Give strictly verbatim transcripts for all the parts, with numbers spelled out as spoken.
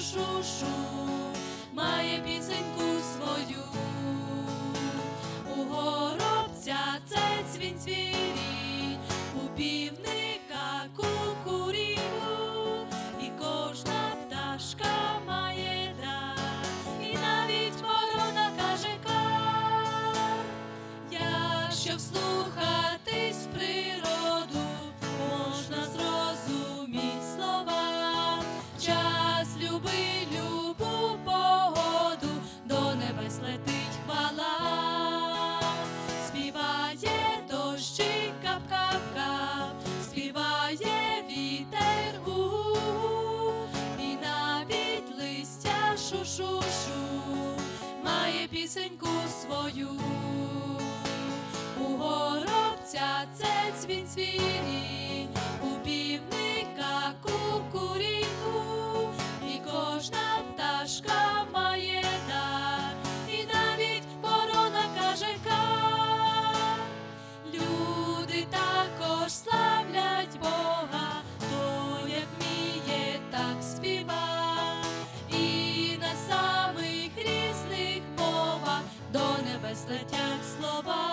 шу-шу-шу, має пісеньку свою. У горобця це цвінь-цвірінь, у півника кукуріку, і кожна пташка має дар, і навіть ворона каже кар. Якщо вслухатись в природу, можна зрозуміть слова. Час люби любу погоду, до небес летить хвала. Співає дощик кап-кап-кап, співає вітер у-у-у, і навіть листя шу-шу-шу, має пісеньку свою. У горобця це цвінь-цвірінь, у півника кукуріку, і кожна пташка має дар, і навіть ворона каже кар. Люди також славлять Бога, хто як вміє, так співа, і на самих різних мовах до небес летять слова.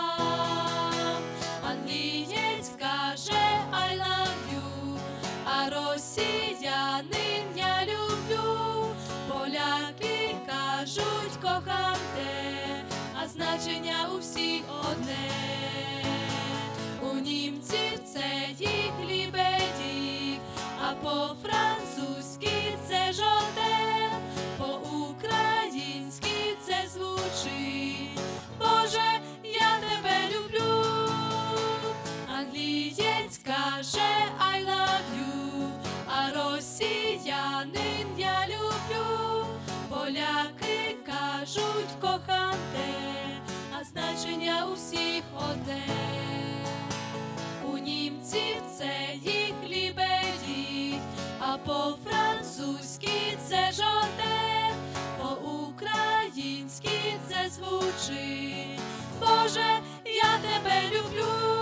Англієць каже I love you, а росіянин я люблю. Поляки кажуть кохам те, а значення у всіх одне. У німців це їх лібедік, а по-французьки це жовте, по-українськи це звучить Боже, я тебе люблю. Англієць каже I love you, а росіянин я люблю. Поляки кажуть кохам те, а значення у всіх одне. У німців це їх лібедік, а по-французьки це жовте, по-українськи це звучить Боже, я тебе люблю.